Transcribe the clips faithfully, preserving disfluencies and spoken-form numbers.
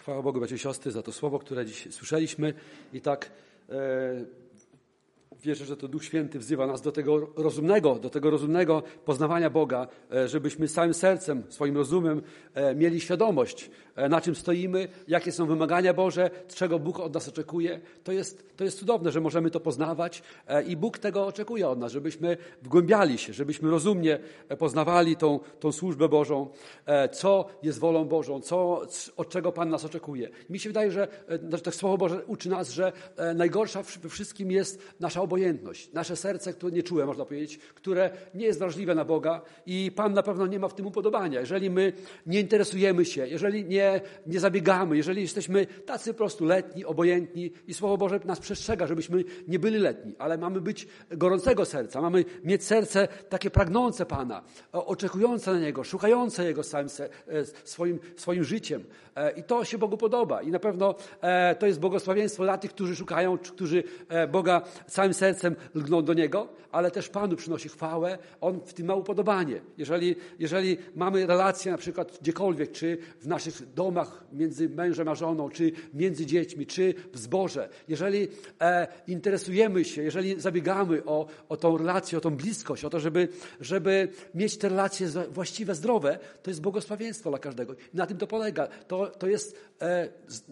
Chwała Bogu, bracia i siostry, za to słowo, które dziś słyszeliśmy. I tak e, wierzę, że to Duch Święty wzywa nas do tego rozumnego, do tego rozumnego poznawania Boga, e, żebyśmy z całym sercem, swoim rozumem e, mieli świadomość, e, na czym stoimy, jakie są wymagania Boże, czego Bóg od nas oczekuje. To jest, to jest cudowne, że możemy to poznawać e, i Bóg tego oczekuje od nas, żebyśmy wgłębiali się, żebyśmy rozumnie poznawali tą, tą służbę Bożą, e, co jest wolą Bożą, co, od czego Pan nas oczekuje. Mi się wydaje, że e, to Słowo Boże uczy nas, że e, najgorsza we wszystkim jest nasza obojętność, nasze serce, które nieczułe, można powiedzieć, które nie jest wrażliwe na Boga i Pan na pewno nie ma w tym upodobania. Jeżeli my nie interesujemy się, jeżeli nie, nie zabiegamy, jeżeli jesteśmy tacy po prostu letni, obojętni i Słowo Boże nas przestrzega, żebyśmy nie byli letni, ale mamy być gorącego serca, mamy mieć serce takie pragnące Pana, oczekujące na Niego, szukające Jego całym swoim, swoim życiem. I to się Bogu podoba i na pewno to jest błogosławieństwo dla tych, którzy szukają, którzy Boga całym sercem lgną do Niego, ale też Panu przynosi chwałę, On w tym ma upodobanie. Jeżeli, jeżeli mamy relacje na przykład gdziekolwiek, czy w naszych domach między mężem a żoną, czy między dziećmi, czy w zborze, jeżeli e, interesujemy się, jeżeli zabiegamy o, o tą relację, o tą bliskość, o to, żeby, żeby mieć te relacje właściwe, zdrowe, to jest błogosławieństwo dla każdego. I na tym to polega. To, to jest e,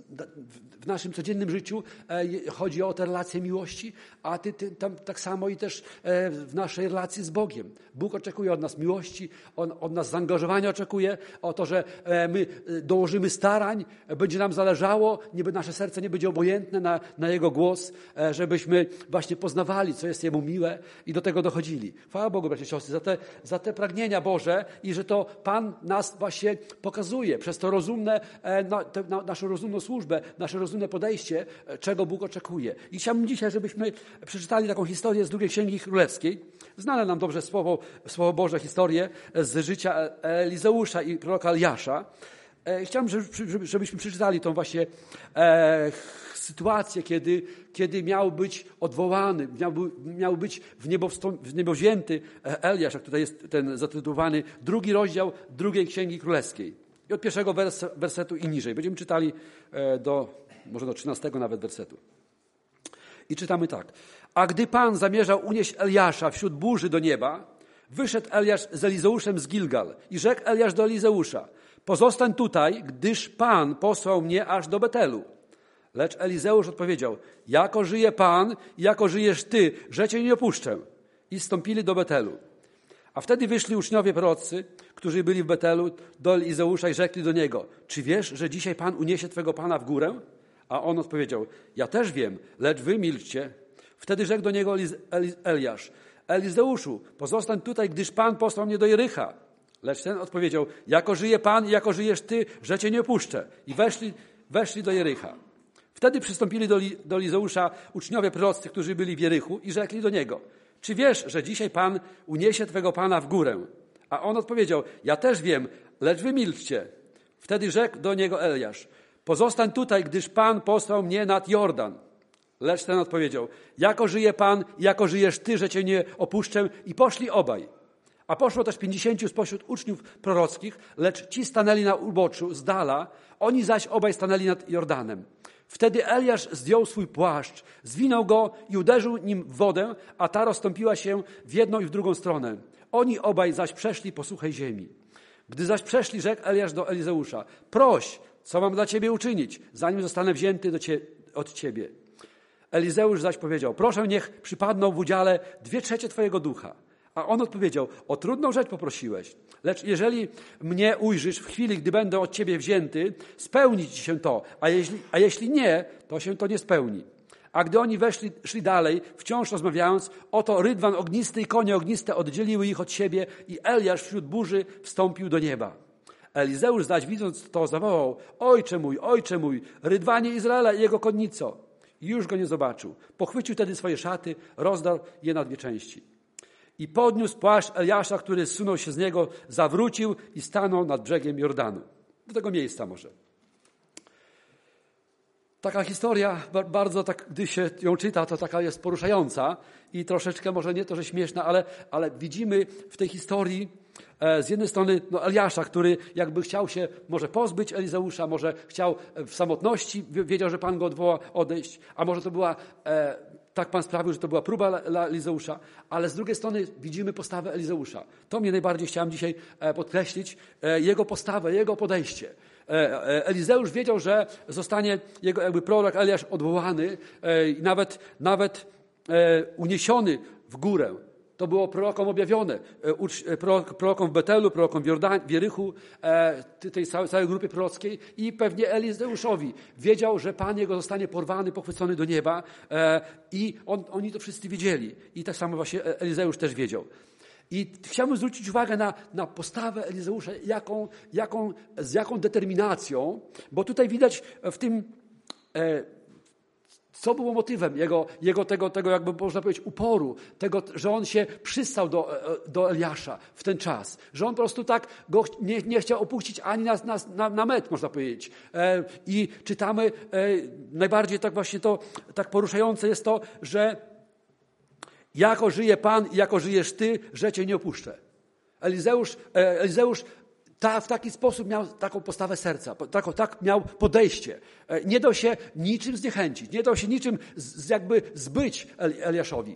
w naszym codziennym życiu e, chodzi o te relacje miłości, a ty, ty, tam, tak samo i też e, w naszej relacji z Bogiem. Bóg oczekuje od nas miłości, On od nas zaangażowania oczekuje, o to, że e, my dołożymy starań, będzie nam zależało, niby nasze serce nie będzie obojętne na, na Jego głos, e, żebyśmy właśnie poznawali, co jest Jemu miłe i do tego dochodzili. Chwała Bogu, bracia i siostry, za te, za te pragnienia Boże i że to Pan nas właśnie pokazuje przez to rozumne, e, na, te, na, naszą rozumną służbę, nasze rozumne podejście, e, czego Bóg oczekuje. I chciałbym dzisiaj, żebyśmy przeczytali taką historię z drugiej Księgi Królewskiej. Znane nam dobrze Słowo, Słowo Boże, historię z życia Elizeusza i proroka Eliasza. Chciałbym, żebyśmy przeczytali tą właśnie e, sytuację, kiedy, kiedy miał być odwołany, miał, miał być w niebo, w niebo wzięty Eliasz, jak tutaj jest ten zatytułowany drugi rozdział drugiej Księgi Królewskiej. I od pierwszego wers, wersetu i niżej. Będziemy czytali do, może do trzynastego nawet wersetu. I czytamy tak. A gdy Pan zamierzał unieść Eliasza wśród burzy do nieba, wyszedł Eliasz z Elizeuszem z Gilgal i rzekł Eliasz do Elizeusza: pozostań tutaj, gdyż Pan posłał mnie aż do Betelu. Lecz Elizeusz odpowiedział: jako żyje Pan i jako żyjesz Ty, że Cię nie opuszczę. I zstąpili do Betelu. A wtedy wyszli uczniowie prorocy, którzy byli w Betelu, do Elizeusza i rzekli do niego: czy wiesz, że dzisiaj Pan uniesie Twego Pana w górę? A on odpowiedział: ja też wiem, lecz wy milczcie. Wtedy rzekł do niego Eliasz: Elizeuszu, pozostań tutaj, gdyż Pan posłał mnie do Jericha. Lecz ten odpowiedział: jako żyje Pan i jako żyjesz Ty, że Cię nie opuszczę. I weszli, weszli do Jericha. Wtedy przystąpili do, do Elizeusza uczniowie prorocy, którzy byli w Jerichu i rzekli do niego: czy wiesz, że dzisiaj Pan uniesie Twego Pana w górę? A on odpowiedział: ja też wiem, lecz wy milczcie. Wtedy rzekł do niego Eliasz: pozostań tutaj, gdyż Pan posłał mnie nad Jordan. Lecz ten odpowiedział: jako żyje Pan, jako żyjesz Ty, że Cię nie opuszczę. I poszli obaj. A poszło też pięćdziesięciu spośród uczniów prorockich, lecz ci stanęli na uboczu z dala, oni zaś obaj stanęli nad Jordanem. Wtedy Eliasz zdjął swój płaszcz, zwinął go i uderzył nim w wodę, a ta rozstąpiła się w jedną i w drugą stronę. Oni obaj zaś przeszli po suchej ziemi. Gdy zaś przeszli, rzekł Eliasz do Elizeusza: proś, co mam dla Ciebie uczynić, zanim zostanę wzięty do cie, od Ciebie. Elizeusz zaś powiedział: proszę, niech przypadną w udziale dwie trzecie Twojego ducha. A on odpowiedział: o trudną rzecz poprosiłeś, lecz jeżeli mnie ujrzysz w chwili, gdy będę od Ciebie wzięty, spełni Ci się to, a jeśli, a jeśli nie, to się to nie spełni. A gdy oni weszli, szli dalej, wciąż rozmawiając, oto rydwan ognisty i konie ogniste oddzieliły ich od siebie i Eliasz wśród burzy wstąpił do nieba. Elizeusz zaś, widząc to, zawołał: ojcze mój, ojcze mój, rydwanie Izraela i jego konnico. I już go nie zobaczył. Pochwycił wtedy swoje szaty, rozdarł je na dwie części. I podniósł płaszcz Eliasza, który zsunął się z niego, zawrócił i stanął nad brzegiem Jordanu. Do tego miejsca może. Taka historia, bardzo tak, gdy się ją czyta, to taka jest poruszająca i troszeczkę może nie to, że śmieszna, ale, ale widzimy w tej historii z jednej strony no, Eliasza, który jakby chciał się może pozbyć Elizeusza, może chciał w samotności, wiedział, że Pan go odwoła, odejść, a może to była, e, tak Pan sprawił, że to była próba dla Elizeusza, ale z drugiej strony widzimy postawę Elizeusza. To mnie najbardziej chciałem dzisiaj e, podkreślić, e, jego postawę, jego podejście. E, Elizeusz wiedział, że zostanie jego jakby prorok Eliasz odwołany e, i nawet, nawet e, uniesiony w górę. To było prorokom objawione, prorokom w Betelu, prorokom w, Jordan, w Jerychu, tej całej grupie prorockiej i pewnie Elizeuszowi. Wiedział, że Pan jego zostanie porwany, pochwycony do nieba i on, oni to wszyscy wiedzieli. I tak samo właśnie Elizeusz też wiedział. I chciałbym zwrócić uwagę na, na postawę Elizeusza, jaką, jaką, z jaką determinacją, bo tutaj widać w tym... E, Co było motywem jego, jego tego, tego, jakby można powiedzieć, uporu, tego, że on się przystał do, do Eliasza w ten czas, że on po prostu tak go nie, nie chciał opuścić ani na, na, na metr, można powiedzieć. E, I czytamy, e, najbardziej tak właśnie to, tak poruszające jest to, że jako żyje Pan i jako żyjesz Ty, że Cię nie opuszczę. Elizeusz, e, Elizeusz Ta, w taki sposób miał taką postawę serca, tak, tak miał podejście. Nie dał się niczym zniechęcić, nie dał się niczym z, jakby zbyć Eliaszowi.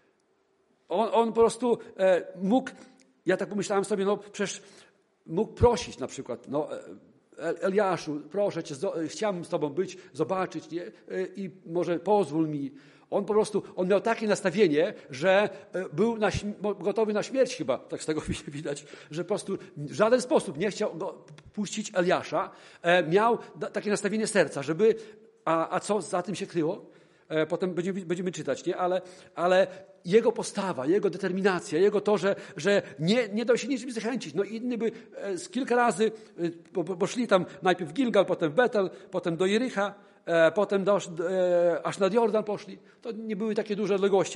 On, on po prostu e, mógł, ja tak pomyślałem sobie, no przecież mógł prosić na przykład, no Eliaszu, proszę Cię, chciałbym z Tobą być, zobaczyć, nie? I może pozwól mi. On po prostu, on miał takie nastawienie, że był na, gotowy na śmierć chyba, tak z tego widać, że po prostu w żaden sposób nie chciał go puścić Eliasza. Miał takie nastawienie serca, żeby, a, a co za tym się kryło? Potem będziemy, będziemy czytać, nie? Ale, ale jego postawa, jego determinacja, jego to, że, że nie, nie dał się niczym zachęcić. No inny by z kilka razy, bo, bo szli tam najpierw w Gilgal, potem w Betel, potem do Jericha, potem do, aż nad Jordan poszli. To nie były takie duże odległości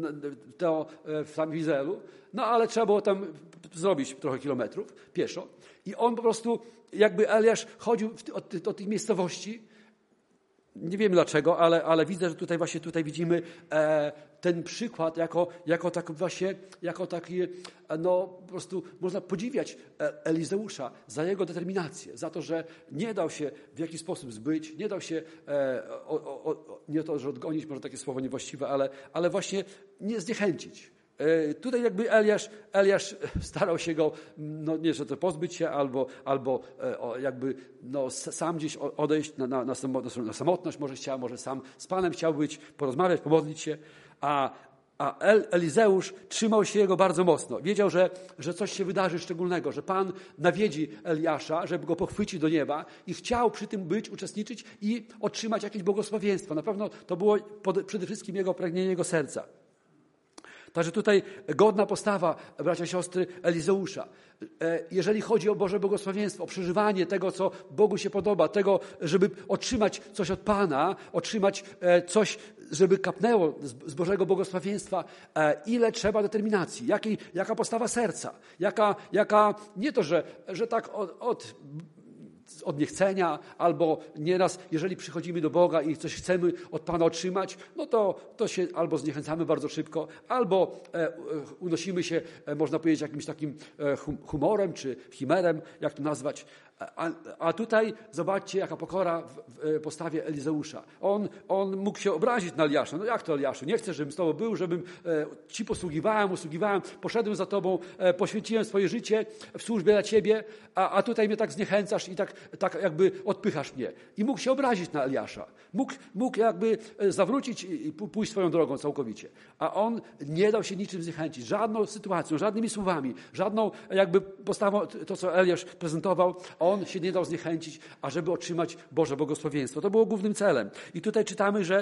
to w samym Izraelu, no ale trzeba było tam zrobić trochę kilometrów pieszo. I on po prostu, jakby Eliasz chodził od, od tych miejscowości. Nie wiem dlaczego, ale, ale widzę, że tutaj właśnie tutaj widzimy e, ten przykład jako, jako tak właśnie, jako taki, no po prostu można podziwiać Elizeusza za jego determinację, za to, że nie dał się w jakiś sposób zbyć, nie dał się, e, o, o, o, nie to, że odgonić, może takie słowo niewłaściwe, ale, ale właśnie nie zniechęcić. Tutaj jakby Eliasz, Eliasz starał się go, no nie, że to pozbyć się, albo, albo jakby no, sam gdzieś odejść na, na, na samotność, może chciał, może sam z Panem chciał być, porozmawiać, pomodlić się, a, a El, Elizeusz trzymał się jego bardzo mocno. Wiedział, że, że coś się wydarzy szczególnego, że Pan nawiedzi Eliasza, żeby go pochwycić do nieba i chciał przy tym być, uczestniczyć i otrzymać jakieś błogosławieństwo. Na pewno to było pod, przede wszystkim jego pragnienie, jego serca. Także tutaj godna postawa, bracia i siostry, Elizeusza. Jeżeli chodzi o Boże błogosławieństwo, o przeżywanie tego, co Bogu się podoba, tego, żeby otrzymać coś od Pana, otrzymać coś, żeby kapnęło z Bożego błogosławieństwa, ile trzeba determinacji, jakiej, jaka postawa serca, jaka, jaka nie to, że, że tak od, od od niechcenia, albo nieraz, jeżeli przychodzimy do Boga i coś chcemy od Pana otrzymać, no to, to się albo zniechęcamy bardzo szybko, albo e, unosimy się, e, można powiedzieć, jakimś takim e, humorem, czy chimerem, jak to nazwać. A, a tutaj zobaczcie, jaka pokora w, w postawie Elizeusza. On, on mógł się obrazić na Eliasza. No jak to, Eliaszu? Nie chcę, żebym z Tobą był, żebym e, Ci posługiwałem, usługiwałem, poszedłem za Tobą, e, poświęciłem swoje życie w służbie dla Ciebie, a, a tutaj mnie tak zniechęcasz i tak, tak jakby odpychasz mnie. I mógł się obrazić na Eliasza. Mógł, mógł jakby zawrócić i pójść swoją drogą całkowicie. A on nie dał się niczym zniechęcić. Żadną sytuacją, żadnymi słowami, żadną jakby postawą, to co Eliasz prezentował, on się nie dał zniechęcić, ażeby otrzymać Boże błogosławieństwo. To było głównym celem. I tutaj czytamy, że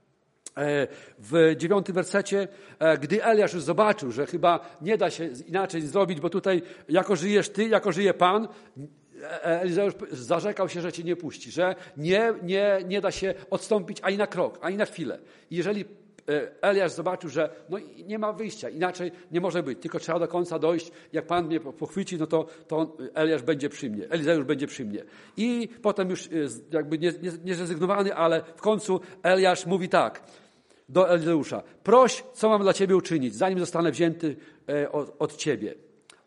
w dziewiątym wersecie, gdy Eliasz już zobaczył, że chyba nie da się inaczej zrobić, bo tutaj jako żyjesz Ty, jako żyje Pan, Elizeusz zarzekał się, że Cię nie puści, że nie, nie, nie da się odstąpić ani na krok, ani na chwilę. I jeżeli Eliasz zobaczył, że no nie ma wyjścia, inaczej nie może być, tylko trzeba do końca dojść. Jak Pan mnie pochwyci, no to, to Eliasz będzie przy mnie, Elizeusz będzie przy mnie. I potem już jakby nie, nie, nie zrezygnowany, ale w końcu Eliasz mówi tak do Elizeusza: proś, co mam dla Ciebie uczynić, zanim zostanę wzięty od, od Ciebie.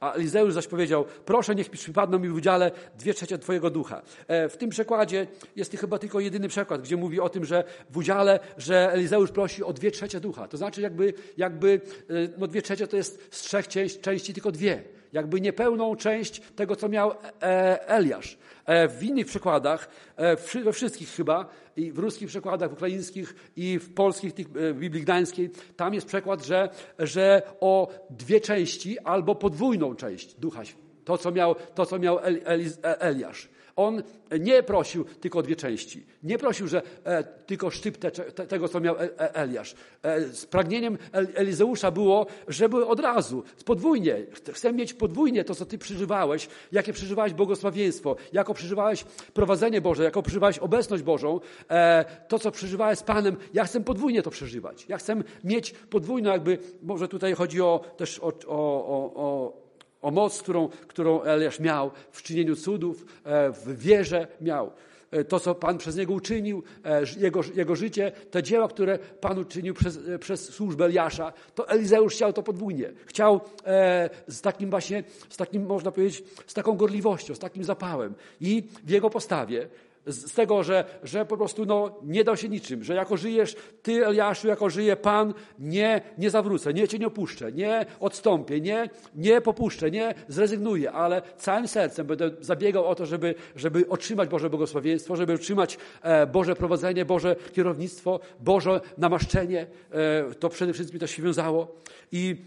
a Elizeusz zaś powiedział, proszę, niech przypadną mi w udziale dwie trzecie Twojego ducha. W tym przekładzie jest chyba tylko jedyny przekład, gdzie mówi o tym, że w udziale, że Elizeusz prosi o dwie trzecie ducha. To znaczy jakby, jakby no dwie trzecie to jest z trzech części, części tylko dwie. Jakby niepełną część tego, co miał Eliasz. W innych przekładach, we wszystkich chyba, i w ruskich przekładach, w ukraińskich i w polskich, tych w Biblii Gdańskiej, tam jest przekład, że, że o dwie części albo podwójną część ducha. To, co miał, to, co miał Eliasz. On nie prosił tylko o dwie części. Nie prosił, że e, tylko szczyp te, te, tego, co miał Eliasz. E, z pragnieniem Elizeusza było, żeby od razu, podwójnie, chcę mieć podwójnie to, co ty przeżywałeś, jakie przeżywałeś błogosławieństwo, jako przeżywałeś prowadzenie Boże, jako przeżywałeś obecność Bożą, e, to, co przeżywałeś z Panem, ja chcę podwójnie to przeżywać. Ja chcę mieć podwójną jakby, może tutaj chodzi o, też o, o, o, o o moc, którą, którą Eliasz miał w czynieniu cudów, w wierze miał. To, co Pan przez niego uczynił, jego, jego życie, te dzieła, które Pan uczynił przez, przez służbę Eliasza, to Elizeusz chciał to podwójnie. Chciał e, z takim właśnie, z takim, można powiedzieć, z taką gorliwością, z takim zapałem. I w jego postawie, z tego, że, że po prostu no, nie dał się niczym, że jako żyjesz, ty Eliaszu, jako żyje Pan, nie, nie zawrócę, nie cię nie opuszczę, nie odstąpię, nie, nie popuszczę, nie zrezygnuję, ale całym sercem będę zabiegał o to, żeby, żeby otrzymać Boże błogosławieństwo, żeby otrzymać e, Boże prowadzenie, Boże kierownictwo, Boże namaszczenie. E, to przede wszystkim to się wiązało. I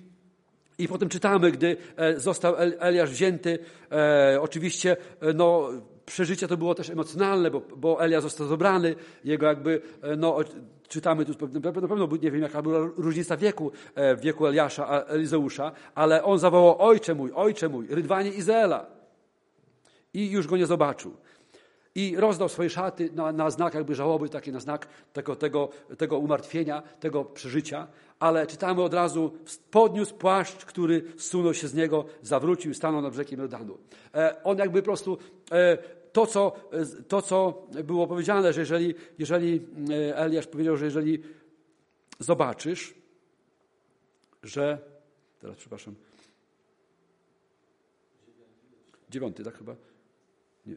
I potem czytamy, gdy został Eliasz wzięty, e, oczywiście no, przeżycie to było też emocjonalne, bo, bo Eliasz został zabrany, jego jakby, no, czytamy tu, na pewno, nie wiem jaka była różnica wieku, w wieku Eliasza, a Elizeusza, ale on zawołał, ojcze mój, ojcze mój, rydwanie Izraela. I już go nie zobaczył. I rozdał swoje szaty na, na znak jakby żałoby, taki na znak tego, tego, tego umartwienia, tego przeżycia. Ale czytamy od razu, podniósł płaszcz, który zsunął się z niego, zawrócił i stanął nad brzegiem Jordanu. E, on jakby po prostu, e, to, co, to co było powiedziane, że jeżeli, jeżeli Eliasz powiedział, że jeżeli zobaczysz, że, teraz przepraszam, dziewiąty, tak chyba? Nie.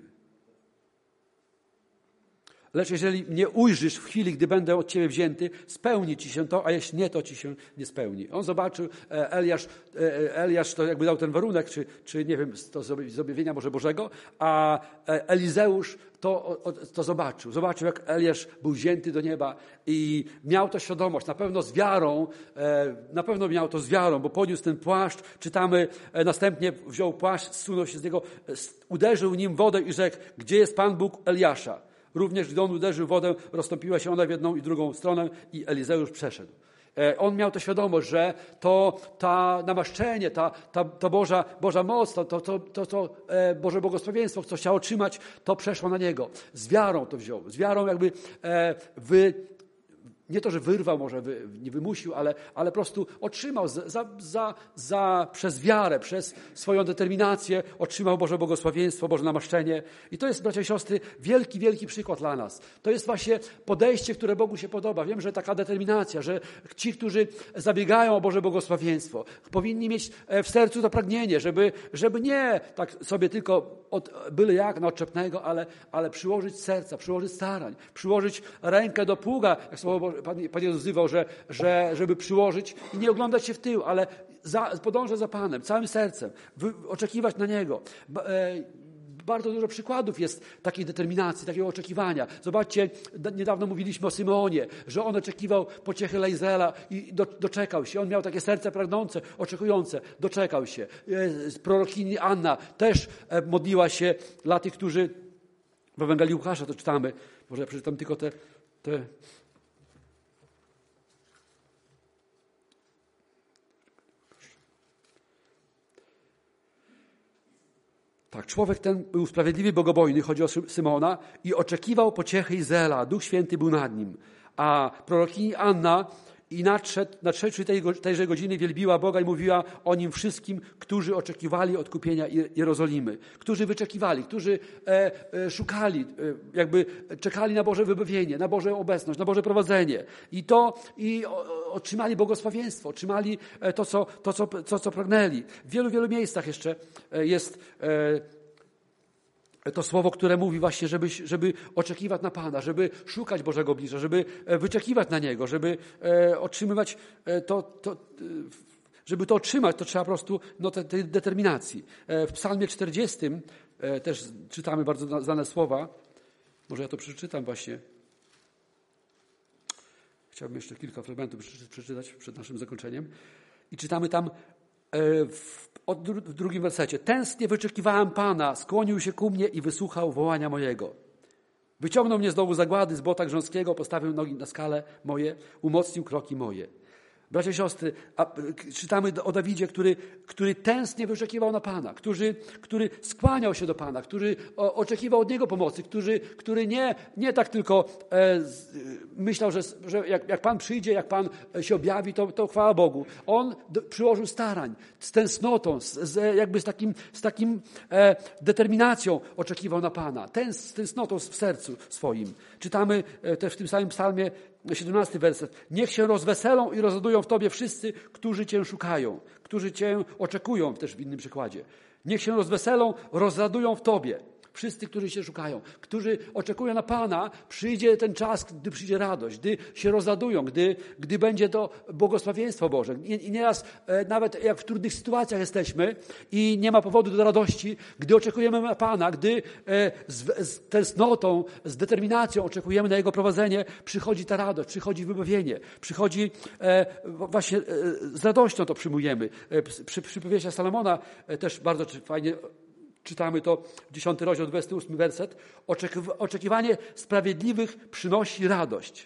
Lecz jeżeli mnie ujrzysz w chwili, gdy będę od Ciebie wzięty, spełni Ci się to, a jeśli nie, to Ci się nie spełni. On zobaczył, Eliasz, Eliasz to jakby dał ten warunek, czy, czy nie wiem, to z objawienia może Bożego, a Elizeusz to, to zobaczył. Zobaczył, jak Eliasz był wzięty do nieba i miał to świadomość, na pewno z wiarą, na pewno miał to z wiarą, bo podniósł ten płaszcz, czytamy, następnie wziął płaszcz, zsunął się z niego, uderzył nim wodę i rzekł, gdzie jest Pan Bóg Eliasza? Również gdy on uderzył wodę, rozstąpiła się ona w jedną i drugą stronę i Elizeusz przeszedł. On miał tę świadomość, że to ta namaszczenie, ta, ta, ta Boża, Boża moc, to, to, to, to, to Boże błogosławieństwo, co chciał otrzymać, to przeszło na niego. Z wiarą to wziął. Z wiarą jakby e, wy, nie to, że wyrwał, może wy, nie wymusił, ale, ale po prostu otrzymał za, za, za, przez wiarę, przez swoją determinację, otrzymał Boże błogosławieństwo, Boże namaszczenie. I to jest, bracia i siostry, wielki, wielki przykład dla nas. To jest właśnie podejście, które Bogu się podoba. Wiem, że taka determinacja, że ci, którzy zabiegają o Boże błogosławieństwo, powinni mieć w sercu to pragnienie, żeby, żeby nie tak sobie tylko od, byle jak na odczepnego, ale, ale przyłożyć serca, przyłożyć starań, przyłożyć rękę do pługa, jak słowo Boże, Pan, Pan Jezus wzywał, że, że, żeby przyłożyć i nie oglądać się w tył, ale za, podążać za Panem, całym sercem, wy, oczekiwać na Niego. Ba, e, bardzo dużo przykładów jest takiej determinacji, takiego oczekiwania. Zobaczcie, niedawno mówiliśmy o Symeonie, że on oczekiwał pociechy dla Izraela i do, doczekał się. On miał takie serce pragnące, oczekujące, doczekał się. E, prorokini Anna też e, modliła się dla tych, którzy w Ewangelii Łukasza to czytamy. Może ja przeczytam tylko te... te Tak, człowiek ten był sprawiedliwy, bogobojny, chodzi o Symeona, i oczekiwał pociechy Izraela. Duch Święty był nad nim. A prorokini Anna I nadszedł, nadszedłszy tej, tejże godziny wielbiła Boga i mówiła o Nim wszystkim, którzy oczekiwali odkupienia Jerozolimy, którzy wyczekiwali, którzy e, e, szukali, e, jakby czekali na Boże wybawienie, na Boże obecność, na Boże prowadzenie. I to i o, otrzymali błogosławieństwo, otrzymali to co, to, co, to, co pragnęli. W wielu, wielu miejscach jeszcze jest e, to słowo, które mówi właśnie, żeby, żeby oczekiwać na Pana, żeby szukać Bożego oblicza, żeby wyczekiwać na Niego, żeby e, otrzymywać to, to, żeby to otrzymać, to trzeba po prostu no, tej, tej determinacji. E, w Psalmie czterdziestym e, też czytamy bardzo znane słowa. Może ja to przeczytam właśnie. Chciałbym jeszcze kilka fragmentów przeczytać przed naszym zakończeniem. I czytamy tam e, w Od dru- w drugim wersecie. Tęsknie wyczekiwałem Pana, skłonił się ku mnie i wysłuchał wołania mojego. Wyciągnął mnie znowu z zagłady, z błota grząskiego, postawił nogi na skale moje, umocnił kroki moje. Bracia i siostry, a, czytamy o Dawidzie, który, który tęsknie wyczekiwał na Pana, który, który skłaniał się do Pana, który o, oczekiwał od Niego pomocy, który, który nie, nie tak tylko e, z, myślał, że, że jak, jak Pan przyjdzie, jak Pan się objawi, to, to chwała Bogu. On do, przyłożył starań, z tęsknotą, z, z, jakby z takim, z takim e, determinacją oczekiwał na Pana, Tęs, z tęsknotą w sercu swoim. Czytamy e, też w tym samym psalmie siedemnasty werset. Niech się rozweselą i rozradują w Tobie wszyscy, którzy Cię szukają, którzy Cię oczekują, też w innym przykładzie. Niech się rozweselą, rozradują w Tobie. Wszyscy, którzy się szukają, którzy oczekują na Pana, przyjdzie ten czas, gdy przyjdzie radość, gdy się rozradują, gdy, gdy będzie to błogosławieństwo Boże. I, i nieraz, e, nawet jak w trudnych sytuacjach jesteśmy i nie ma powodu do radości, gdy oczekujemy na Pana, gdy e, z, z tęsknotą, z determinacją oczekujemy na Jego prowadzenie, przychodzi ta radość, przychodzi wybawienie, przychodzi e, właśnie e, z radością to przyjmujemy. E, przy przypowieściach Salomona e, też bardzo fajnie czytamy to, dziesiąty rozdział, dwudziesty ósmy werset. Oczekiwanie sprawiedliwych przynosi radość.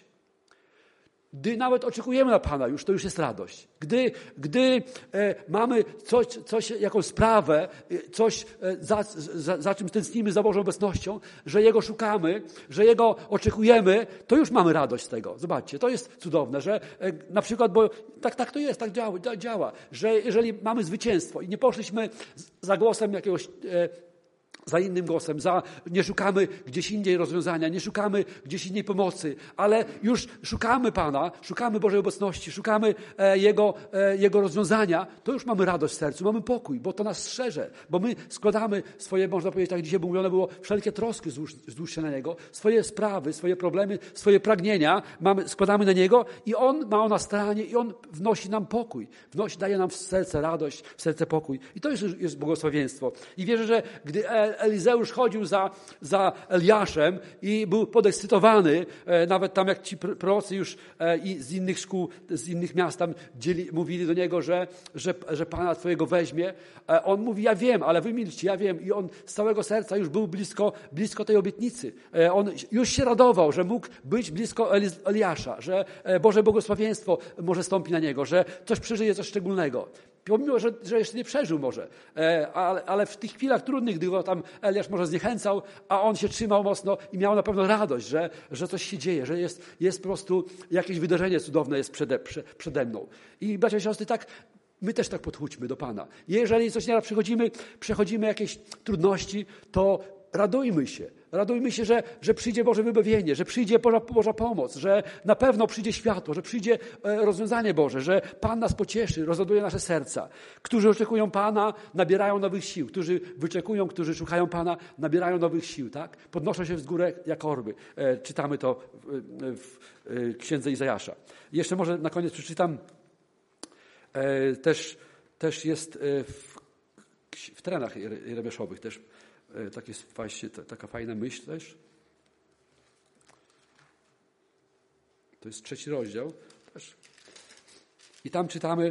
Gdy nawet oczekujemy na Pana już, to już jest radość. Gdy, gdy e, mamy coś, coś, jakąś sprawę, coś, e, za, za, za czym tęsknimy, za Bożą obecnością, że Jego szukamy, że Jego oczekujemy, to już mamy radość z tego. Zobaczcie, to jest cudowne, że e, na przykład, bo tak, tak to jest, tak działa, tak działa, że jeżeli mamy zwycięstwo i nie poszliśmy za głosem jakiegoś e, za innym głosem, za, nie szukamy gdzieś indziej rozwiązania, nie szukamy gdzieś innej pomocy, ale już szukamy Pana, szukamy Bożej obecności, szukamy e, Jego, e, Jego rozwiązania, to już mamy radość w sercu, mamy pokój, bo to nas strzeże, bo my składamy swoje, można powiedzieć, tak dzisiaj mówione było, wszelkie troski zdłóż się na Niego, swoje sprawy, swoje problemy, swoje pragnienia mamy, składamy na Niego i On ma o nas staranie i On wnosi nam pokój, wnosi, daje nam w serce radość, w serce pokój. I to jest, jest błogosławieństwo. I wierzę, że gdy Elizeusz chodził za, za Eliaszem i był podekscytowany, e, nawet tam jak ci prorocy już e, i z innych szkół, z innych miast tam dzieli, mówili do niego, że, że, że Pana Twojego weźmie. E, on mówi, ja wiem, ale wy milczcie, ja wiem. I on z całego serca już był blisko, blisko tej obietnicy. E, on już się radował, że mógł być blisko Eli, Eliasza, że e, Boże błogosławieństwo może stąpi na niego, że coś przeżyje, coś szczególnego. Pomimo, że, że jeszcze nie przeżył może, e, ale, ale w tych chwilach trudnych, gdy go tam Eliasz może zniechęcał, a on się trzymał mocno i miał na pewno radość, że, że coś się dzieje, że jest, jest po prostu jakieś wydarzenie cudowne jest przede, prze, przede mną. I bracia i siostry, tak, my też tak podchódźmy do Pana. Jeżeli coś nieraz przechodzimy, przechodzimy jakieś trudności, to radujmy się. Radujmy się, że, że przyjdzie Boże wybawienie, że przyjdzie Boża, Boża pomoc, że na pewno przyjdzie światło, że przyjdzie rozwiązanie Boże, że Pan nas pocieszy, rozładuje nasze serca. Którzy oczekują Pana, nabierają nowych sił. Którzy wyczekują, którzy szukają Pana, nabierają nowych sił. Tak? Podnoszą się w górę jak orły. E, czytamy to w, w, w Księdze Izajasza. Jeszcze może na koniec przeczytam. E, też, też jest w, w terenach Jeremiaszowych też tak jest właśnie taka fajna myśl też. To jest trzeci rozdział też. I tam czytamy: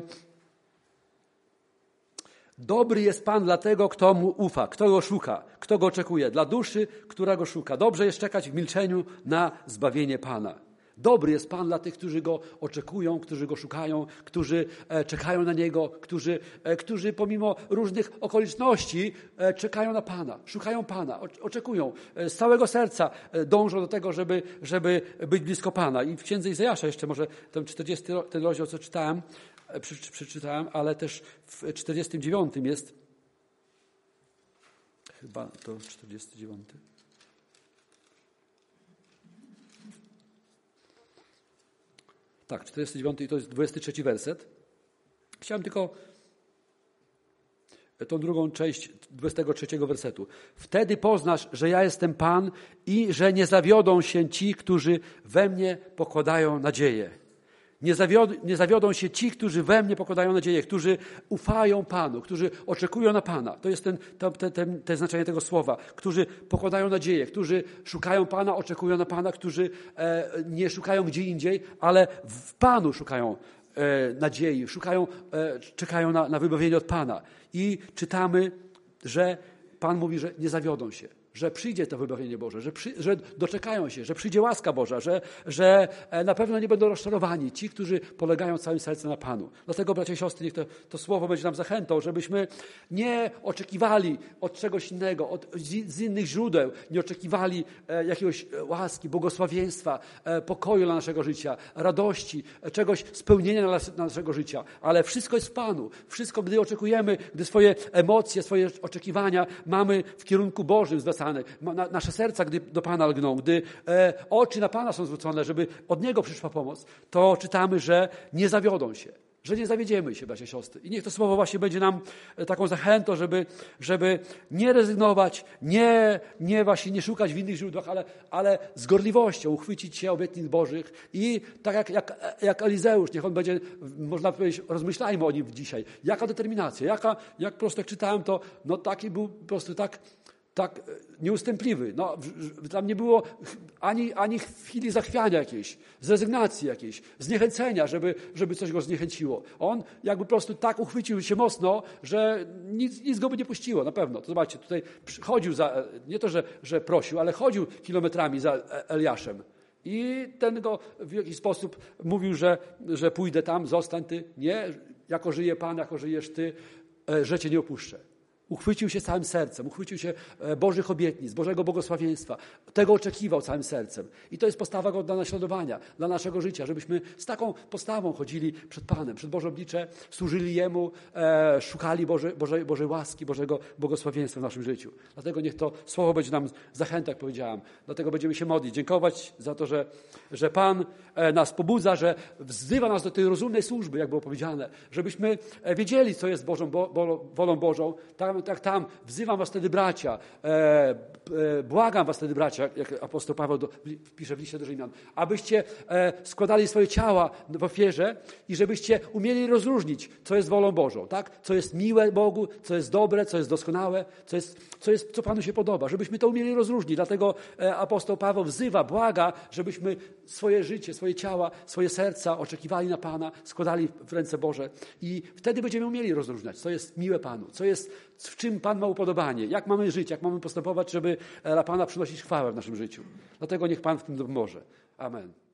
dobry jest Pan dla tego, kto mu ufa, kto go szuka, kto go oczekuje. Dla duszy, która go szuka. Dobrze jest czekać w milczeniu na zbawienie Pana. Dobry jest Pan dla tych, którzy Go oczekują, którzy Go szukają, którzy e, czekają na Niego, którzy, e, którzy pomimo różnych okoliczności e, czekają na Pana, szukają Pana, o, oczekują e, z całego serca, e, dążą do tego, żeby, żeby być blisko Pana. I w Księdze Izajasza jeszcze może ten czterdziesty ten rozdział, co czytałem, e, przy, przeczytałem, ale też w czterdziestym dziewiątym jest, chyba to czterdziesty dziewiąty. Tak, czterdziesty dziewiąty i to jest dwudziesty trzeci werset. Chciałem tylko tą drugą część dwudziestego trzeciego wersetu. Wtedy poznasz, że ja jestem Pan i że nie zawiodą się ci, którzy we mnie pokładają nadzieję. Nie zawiodą, nie zawiodą się ci, którzy we mnie pokładają nadzieję, którzy ufają Panu, którzy oczekują na Pana. To jest ten, to, te, te, te znaczenie tego słowa. Którzy pokładają nadzieję, którzy szukają Pana, oczekują na Pana, którzy e, nie szukają gdzie indziej, ale w Panu szukają e, nadziei, szukają, e, czekają na, na wybawienie od Pana. I czytamy, że Pan mówi, że nie zawiodą się, że przyjdzie to wybawienie Boże, że, przy, że doczekają się, że przyjdzie łaska Boża, że, że na pewno nie będą rozczarowani ci, którzy polegają całym sercem na Panu. Dlatego, bracia i siostry, niech to, to słowo będzie nam zachętą, żebyśmy nie oczekiwali od czegoś innego, od, z innych źródeł, nie oczekiwali e, jakiegoś łaski, błogosławieństwa, e, pokoju dla naszego życia, radości, e, czegoś spełnienia dla, dla naszego życia, ale wszystko jest w Panu. Wszystko, gdy oczekujemy, gdy swoje emocje, swoje oczekiwania mamy w kierunku Bożym zwracane, Na, nasze serca, gdy do Pana lgną, gdy e, oczy na Pana są zwrócone, żeby od Niego przyszła pomoc, to czytamy, że nie zawiodą się, że nie zawiedziemy się, bracia i siostry. I niech to słowo właśnie będzie nam taką zachętą, żeby, żeby nie rezygnować, nie, nie właśnie nie szukać w innych źródłach, ale, ale z gorliwością uchwycić się obietnic Bożych i tak jak, jak, jak Elizeusz, niech on będzie, można powiedzieć, rozmyślajmy o nim dzisiaj. Jaka determinacja, jaka, jak po prostu jak czytałem to, no taki był po prostu tak, tak nieustępliwy. No, tam nie było ani, ani chwili zachwiania jakiejś, zrezygnacji jakiejś, zniechęcenia, żeby, żeby coś go zniechęciło. On jakby po prostu tak uchwycił się mocno, że nic, nic go by nie puściło, na pewno. To zobaczcie, tutaj chodził za, nie to, że, że prosił, ale chodził kilometrami za Eliaszem. I ten go w jakiś sposób mówił, że, że pójdę tam, zostań ty. Nie, jako żyje Pan, jako żyjesz ty, że cię nie opuszczę. Uchwycił się całym sercem, uchwycił się Bożych obietnic, Bożego błogosławieństwa. Tego oczekiwał całym sercem. I to jest postawa go dla naśladowania, dla naszego życia, żebyśmy z taką postawą chodzili przed Panem, przed Boże oblicze, służyli Jemu, e, szukali Boże, Bożej, Bożej łaski, Bożego błogosławieństwa w naszym życiu. Dlatego niech to słowo będzie nam zachętą, jak powiedziałam. Dlatego będziemy się modlić, dziękować za to, że, że Pan e, nas pobudza, że wzywa nas do tej rozumnej służby, jak było powiedziane, żebyśmy wiedzieli, co jest Bożą, bo, bo, wolą Bożą. Tam, tak tam, wzywam was wtedy bracia, e, e, błagam was wtedy bracia, jak apostoł Paweł do, pisze w liście do Rzymian, abyście e, składali swoje ciała w ofierze i żebyście umieli rozróżnić, co jest wolą Bożą, tak? Co jest miłe Bogu, co jest dobre, co jest doskonałe, co jest, co jest, co Panu się podoba, żebyśmy to umieli rozróżnić. Dlatego e, apostoł Paweł wzywa, błaga, żebyśmy swoje życie, swoje ciała, swoje serca oczekiwali na Pana, składali w ręce Boże i wtedy będziemy umieli rozróżniać, co jest miłe Panu, co jest, w czym Pan ma upodobanie, jak mamy żyć, jak mamy postępować, żeby dla Pana przynosić chwałę w naszym życiu. Dlatego niech Pan w tym pomoże. Amen.